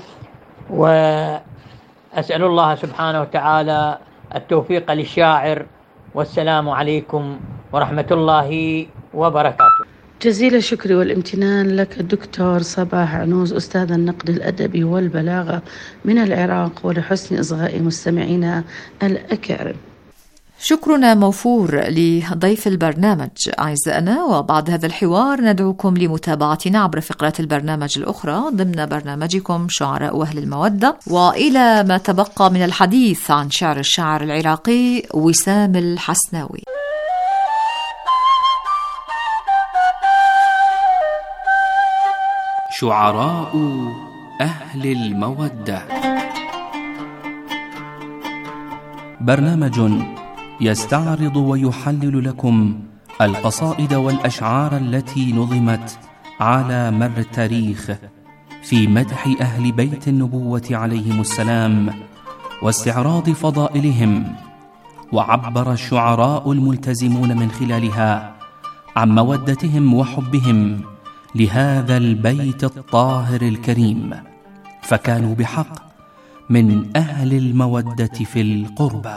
وأسأل الله سبحانه وتعالى التوفيق للشاعر، والسلام عليكم ورحمة الله وبركاته. جزيل الشكر والامتنان لك دكتور صباح عنوز، أستاذ النقد الأدبي والبلاغة من العراق، ولحسن إصغاء مستمعينا الأكارم. شكرنا موفور لضيف البرنامج أعزائنا. وبعد هذا الحوار ندعوكم لمتابعتنا عبر فقرات البرنامج الأخرى ضمن برنامجكم شعراء أهل المودة، وإلى ما تبقى من الحديث عن شعر الشاعر العراقي وسام الحسناوي. شعراء أهل المودة. برنامج يستعرض ويحلل لكم القصائد والأشعار التي نظمت على مر التاريخ في مدح أهل بيت النبوة عليهم السلام واستعراض فضائلهم. وعبر الشعراء الملتزمون من خلالها عن مودتهم وحبهم لهذا البيت الطاهر الكريم، فكانوا بحق من أهل المودة في القربى.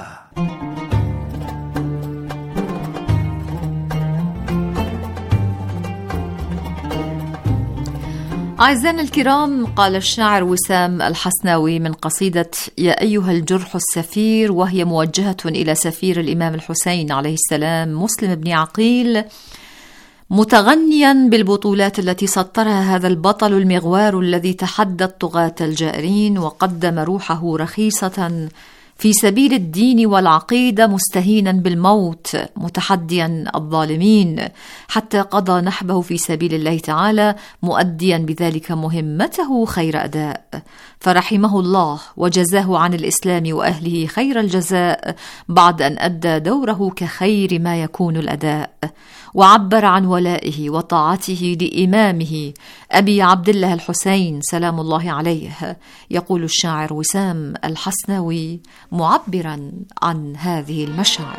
أعزائنا الكرام، قال الشاعر وسام الحسناوي من قصيدة يا أيها الجرح السفير، وهي موجهة إلى سفير الإمام الحسين عليه السلام مسلم بن عقيل، متغنيا بالبطولات التي سطرها هذا البطل المغوار الذي تحدى الطغاة الجائرين وقدم روحه رخيصة في سبيل الدين والعقيدة، مستهينا بالموت متحديا الظالمين حتى قضى نحبه في سبيل الله تعالى، مؤديا بذلك مهمته خير أداء، فرحمه الله وجزاه عن الإسلام وأهله خير الجزاء بعد أن أدى دوره كخير ما يكون الأداء، وعبر عن ولائه وطاعته لإمامه أبي عبد الله الحسين سلام الله عليه. يقول الشاعر وسام الحسناوي معبرا عن هذه المشاعر: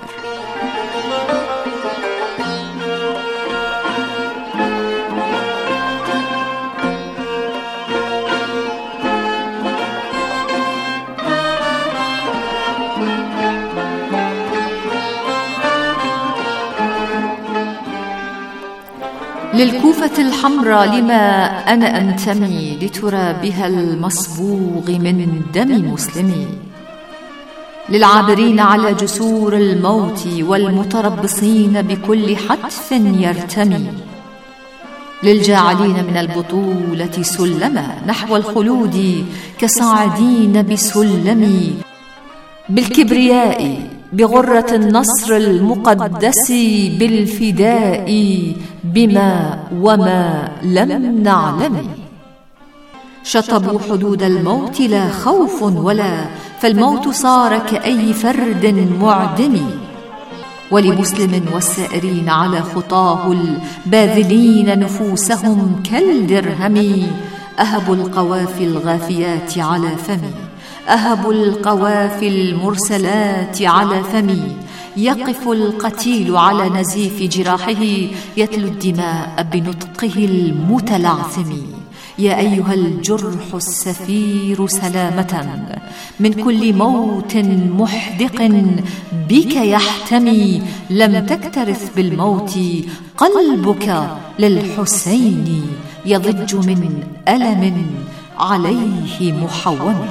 للكوفة الحمراء لما أنا أنتمي، لترابها المصبوغ من دم مسلمي، للعابرين على جسور الموت والمتربصين بكل حتف يرتمي، للجاعلين من البطولة سلما نحو الخلود كصاعدين بسلم، بالكبرياء بغرة النصر المقدس، بالفداء بما وما لم نعلم، شطبوا حدود الموت لا خوف ولا، فالموت صار كأي فرد معدم، ولمسلم والسائرين على خطاه الباذلين نفوسهم كالدرهم، أهبوا القوافي الغافيات على فمي، أهبوا القوافي المرسلات على فمي، يقف القتيل على نزيف جراحه يتلو الدماء بنطقه المتلعثم، يا أيها الجرح السفير سلامة من كل موت محدق بك يحتمي، لم تكترث بالموت قلبك للحسين، يضج من ألم عليه محوم.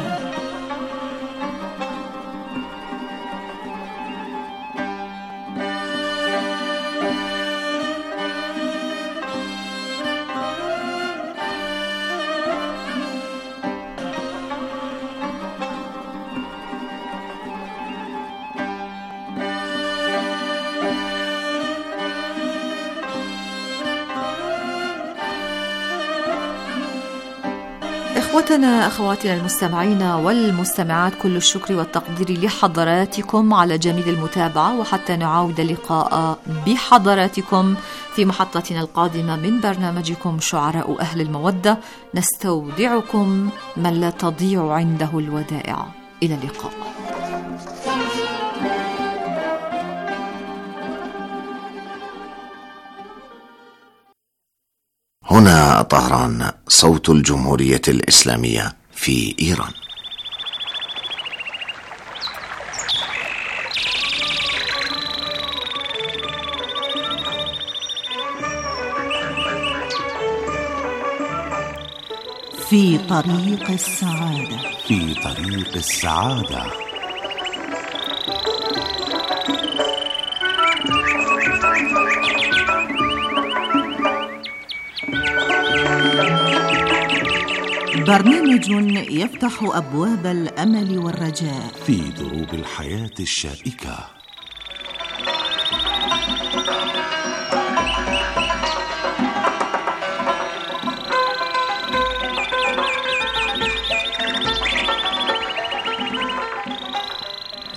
إخوتنا أخواتنا المستمعين والمستمعات، كل الشكر والتقدير لحضراتكم على جميل المتابعة، وحتى نعاود اللقاء بحضراتكم في محطتنا القادمة من برنامجكم شعراء أهل المودة، نستودعكم من لا تضيع عنده الودائع. إلى اللقاء. هنا طهران، صوت الجمهورية الإسلامية في إيران. في طريق السعادة، في طريق السعادة. برنامج يفتح أبواب الأمل والرجاء في دروب الحياة الشائكة.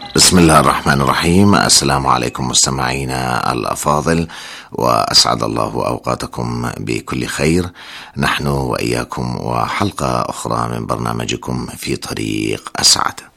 بسم الله الرحمن الرحيم. السلام عليكم مستمعينا الأفاضل، وأسعد الله أوقاتكم بكل خير. نحن وإياكم وحلقة أخرى من برنامجكم في طريق السعادة.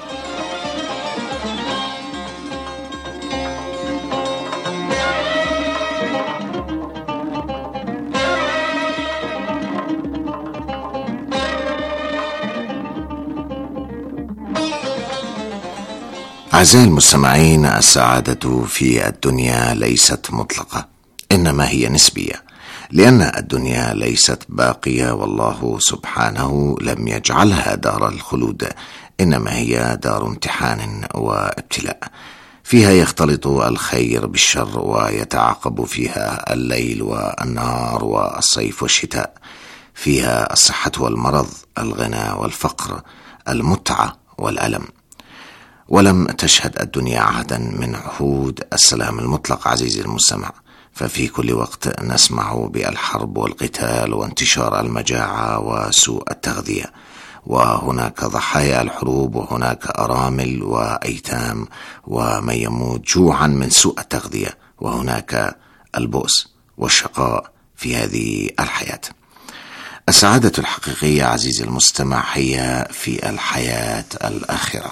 أعزائي المستمعين، السعادة في الدنيا ليست مطلقة، إنما هي نسبية، لأن الدنيا ليست باقية، والله سبحانه لم يجعلها دار الخلود، إنما هي دار امتحان وابتلاء. فيها يختلط الخير بالشر، ويتعاقب فيها الليل والنهار والصيف والشتاء. فيها الصحة والمرض، الغنى والفقر، المتعة والألم. ولم تشهد الدنيا عهدا من عهود السلام المطلق عزيزي المستمع، ففي كل وقت نسمع بالحرب والقتال وانتشار المجاعة وسوء التغذية، وهناك ضحايا الحروب، وهناك أرامل وأيتام ومن يموت جوعا من سوء التغذية، وهناك البؤس والشقاء في هذه الحياة. السعادة الحقيقية عزيزي المستمع هي في الحياة الآخرة.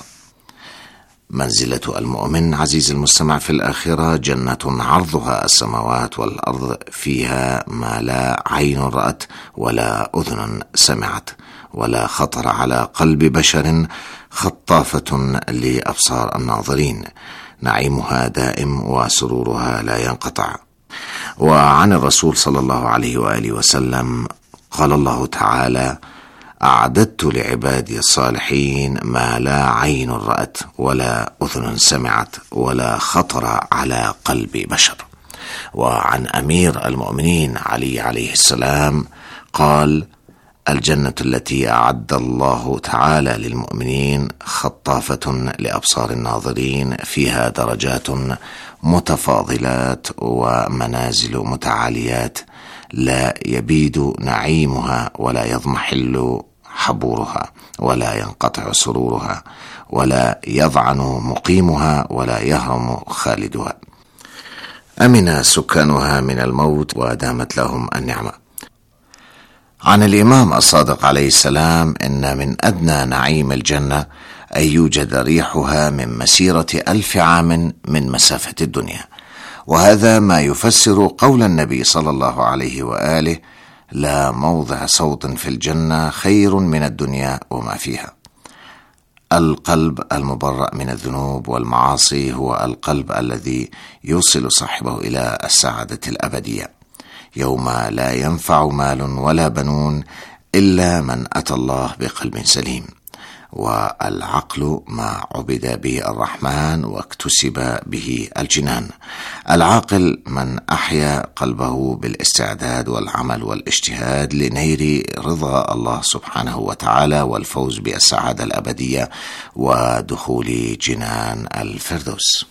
منزلة المؤمن عزيزي المستمع في الآخرة جنة عرضها السماوات والأرض، فيها ما لا عين رأت ولا أذن سمعت ولا خطر على قلب بشر، خطافة لأبصار الناظرين. نعيمها دائم وسرورها لا ينقطع. وعن الرسول صلى الله عليه وآله وسلم قال الله تعالى: أعددت لعبادي الصالحين ما لا عين رأت ولا أذن سمعت ولا خطر على قلب بشر. وعن أمير المؤمنين علي عليه السلام قال: الجنة التي أعد الله تعالى للمؤمنين خطافة لأبصار الناظرين، فيها درجات متفاضلات ومنازل متعاليات، لا يبيد نعيمها ولا يضمحل حبورها ولا ينقطع سرورها ولا يضعن مقيمها ولا يهرم خالدها. أمن سكانها من الموت ودامت لهم النعمة. عن الإمام الصادق عليه السلام: إن من أدنى نعيم الجنة أن يوجد ريحها من مسيرة 1000 عام من مسافة الدنيا. وهذا ما يفسر قول النبي صلى الله عليه وآله: لا موضع صوت في الجنة خير من الدنيا وما فيها. القلب المبرأ من الذنوب والمعاصي هو القلب الذي يوصل صاحبه إلى السعادة الأبدية، يوم لا ينفع مال ولا بنون إلا من أتى الله بقلب سليم. والعقل ما عبد به الرحمن واكتسب به الجنان. العاقل من أحيا قلبه بالاستعداد والعمل والاجتهاد لنيل رضا الله سبحانه وتعالى والفوز بالسعادة الأبدية ودخول جنان الفردوس.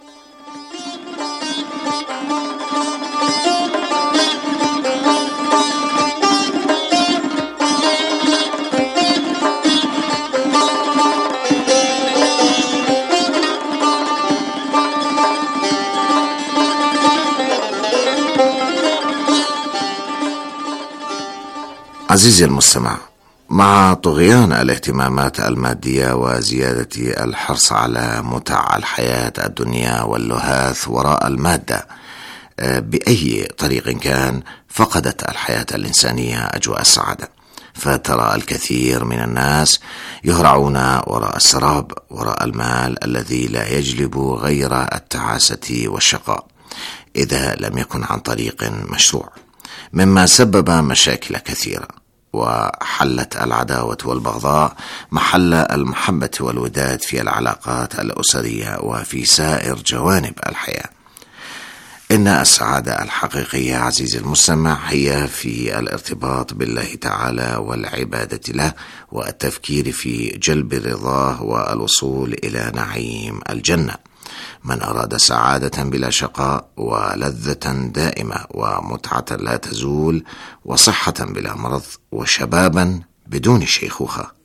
عزيزي المستمع، مع طغيان الاهتمامات المادية وزيادة الحرص على متع الحياة الدنيا واللهاث وراء المادة بأي طريق كان، فقدت الحياة الإنسانية أجواء السعادة. فترى الكثير من الناس يهرعون وراء السراب، وراء المال الذي لا يجلب غير التعاسة والشقاء إذا لم يكن عن طريق مشروع، مما سبب مشاكل كثيرة، وحلت العداوة والبغضاء محل المحبة والوداد في العلاقات الأسرية وفي سائر جوانب الحياة. إن السعادة الحقيقية عزيزي المستمع هي في الارتباط بالله تعالى والعبادة له، والتفكير في جلب رضاه والوصول إلى نعيم الجنة. من أراد سعادة بلا شقاء ولذة دائمة ومتعة لا تزول وصحة بلا مرض وشبابا بدون شيخوخة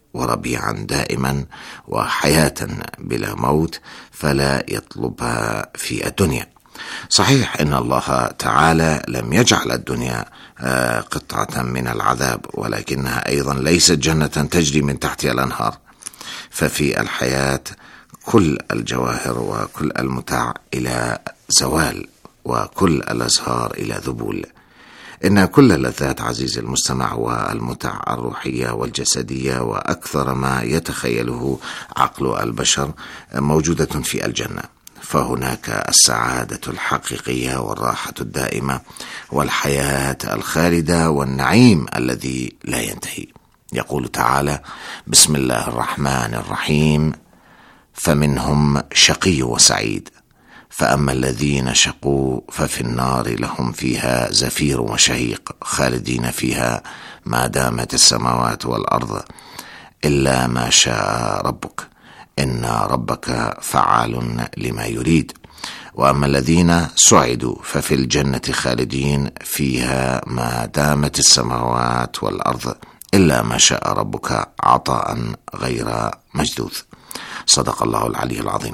وربيعا دائما وحياة بلا موت فلا يطلبها في الدنيا. صحيح إن الله تعالى لم يجعل الدنيا قطعة من العذاب، ولكنها أيضا ليست جنة تجري من تحتها الأنهار، ففي الحياة كل الجواهر وكل المتاع إلى زوال وكل الأزهار إلى ذبول. إن كل اللذات عزيزي المستمع والمتع الروحية والجسدية وأكثر ما يتخيله عقل البشر موجودة في الجنة، فهناك السعادة الحقيقية والراحة الدائمة والحياة الخالدة والنعيم الذي لا ينتهي. يقول تعالى: بسم الله الرحمن الرحيم: فمنهم شقي وسعيد، فأما الذين شقوا ففي النار لهم فيها زفير وشهيق خالدين فيها ما دامت السماوات والأرض إلا ما شاء ربك إن ربك فعال لما يريد. وأما الذين سعدوا ففي الجنة خالدين فيها ما دامت السماوات والأرض إلا ما شاء ربك عطاء غير مجدود. صدق الله العلي العظيم.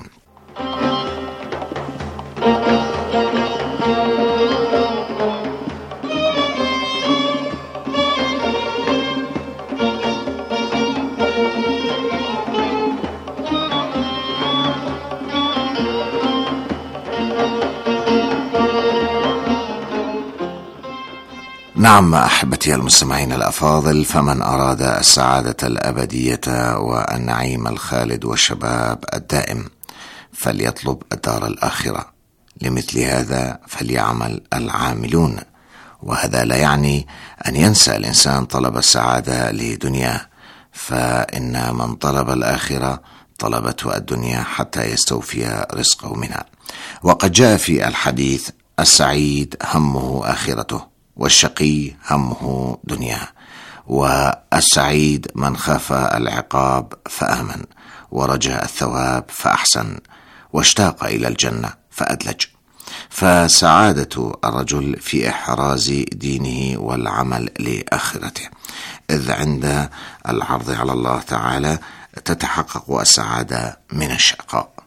نعم أحبتي المستمعين الأفاضل، فمن أراد السعادة الأبدية والنعيم الخالد والشباب الدائم فليطلب الدار الآخرة. لمثل هذا فليعمل العاملون، وهذا لا يعني أن ينسى الإنسان طلب السعادة لدنياه، فإن من طلب الآخرة طلبته الدنيا حتى يستوفي رزقه منها. وقد جاء في الحديث: السعيد همه آخرته، والشقي همه دنياه. والسعيد من خاف العقاب فآمن، ورجاء الثواب فأحسن، واشتاق إلى الجنة فأدلج. فسعادة الرجل في إحراز دينه والعمل لآخرته، إذ عند العرض على الله تعالى تتحقق السعادة من الشقاء.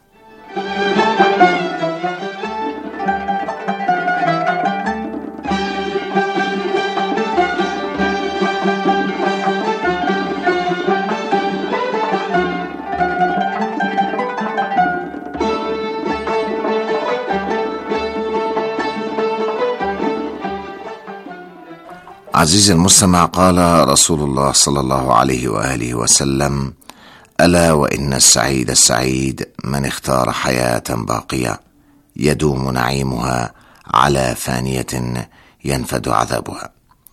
عزيزي المستمع، قال رسول الله صلى الله عليه وآله وسلم: ألا وإن السعيد السعيد من اختار حياة باقية يدوم نعيمها على فانية ينفد عذابها.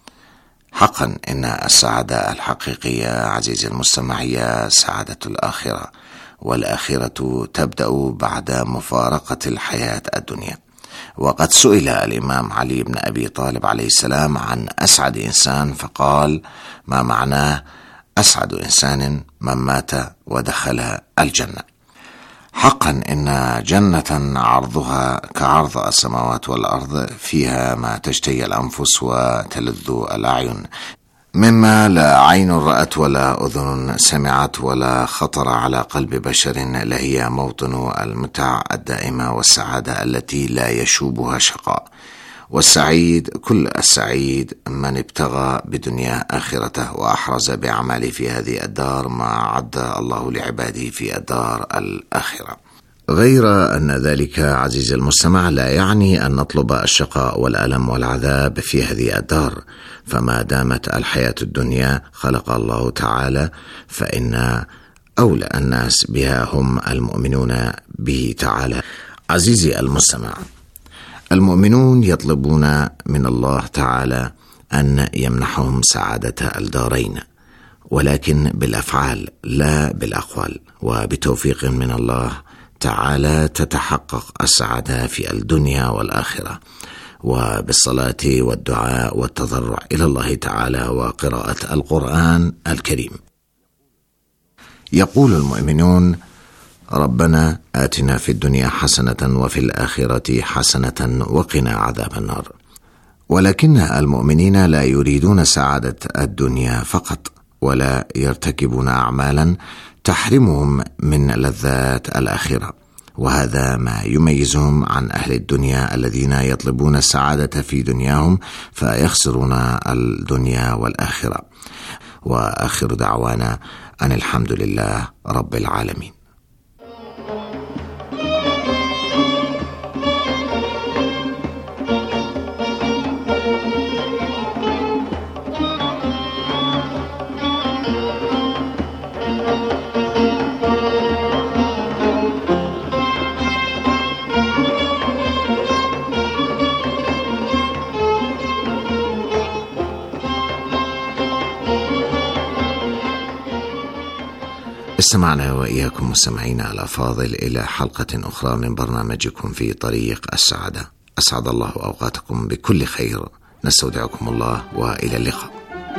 حقا إن السعادة الحقيقية عزيزي المستمع هي سعادة الآخرة، والآخرة تبدأ بعد مفارقة الحياة الدنيا. وقد سئل الإمام علي بن أبي طالب عليه السلام عن أسعد إنسان فقال: ما معناه أسعد إنسان من مات ودخل الجنة. حقا إن جنة عرضها كعرض السماوات والأرض، فيها ما تشتهي الأنفس وتلذ الأعين، مما لا عين رأت ولا أذن سمعت ولا خطر على قلب بشر، لهي موطن المتع الدائمة والسعادة التي لا يشوبها شقاء. والسعيد كل السعيد من ابتغى بدنيا آخرته وأحرز بأعماله في هذه الدار ما عد الله لعباده في الدار الآخرة. غير أن ذلك عزيزي المستمع لا يعني أن نطلب الشقاء والألم والعذاب في هذه الدار، فما دامت الحياة الدنيا خلق الله تعالى، فإن أولى الناس بها هم المؤمنون به تعالى. عزيزي المستمع، المؤمنون يطلبون من الله تعالى أن يمنحهم سعادة الدارين، ولكن بالأفعال لا بالأقوال، وبتوفيق من الله تعالى تتحقق السعادة في الدنيا والآخرة، وبالصلاة والدعاء والتضرع إلى الله تعالى وقراءة القرآن الكريم. يقول المؤمنون: ربنا آتنا في الدنيا حسنة وفي الآخرة حسنة وقنا عذاب النار. ولكن المؤمنين لا يريدون سعادة الدنيا فقط، ولا يرتكبون أعمالا تحرمهم من لذات الآخرة، وهذا ما يميزهم عن أهل الدنيا الذين يطلبون السعادة في دنياهم فيخسرون الدنيا والآخرة. وآخر دعوانا أن الحمد لله رب العالمين. استمعنا وإياكم مستمعينا الأفاضل إلى حلقة أخرى من برنامجكم في طريق السعادة. أسعد الله أوقاتكم بكل خير، نستودعكم الله وإلى اللقاء.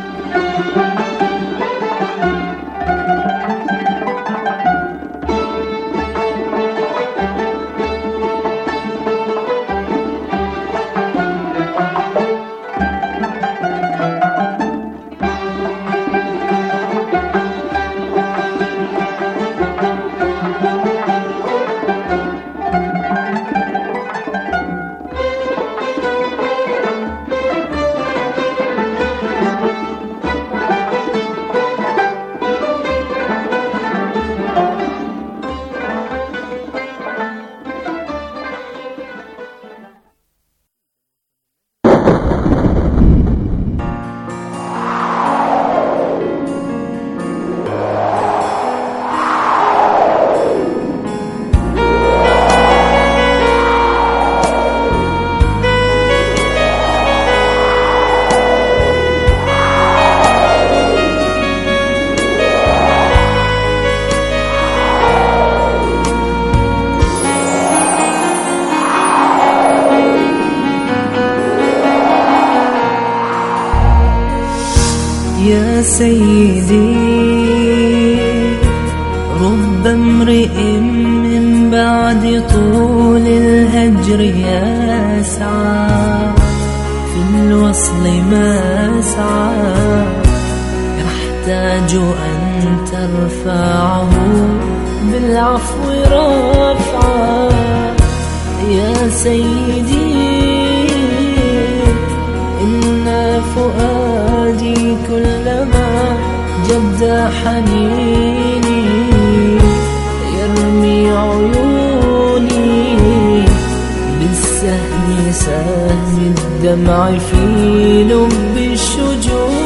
يا سيدي رب امرئ من بعد طول الهجر يسعى في الوصل ما سعى، يحتاج أن ترفعه بالعفو رفعا. يا سيدي إن فؤادي كلما جد حنيني يرمي عيوني بالسهم سهم الدمع في لب الشجون.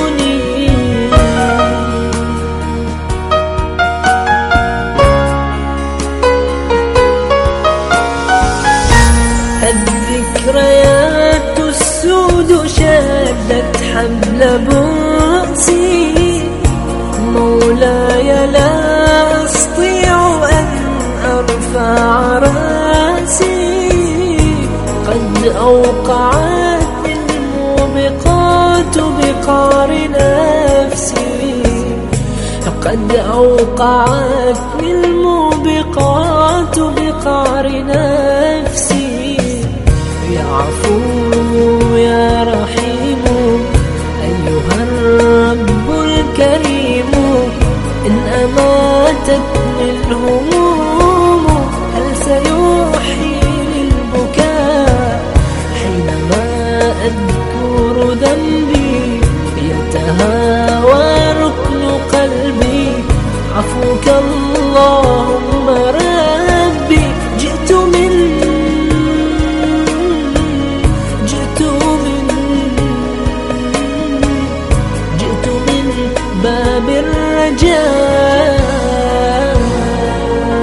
الذكريات السود شدت حبل بؤسي، مولاي لا أستطيع أن أرفع رأسي. قد أوقعت الموبقات بقعر نفسي، قد أوقعت الموبقات بقعر نفسي. يا عفو يا رحيم أيها الرب الكريم، إن أماتتني الهموم هل سيحيي البكاء حينما أذكر ذنبي يتهاوى ركن قلبي. عفوك اللهم ربي، جئت من باب الرجاء.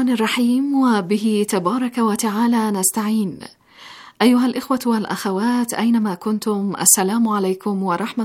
الرحمن الرحيم، وبه تبارك وتعالى نستعين. أيها الإخوة والأخوات أينما كنتم، السلام عليكم ورحمة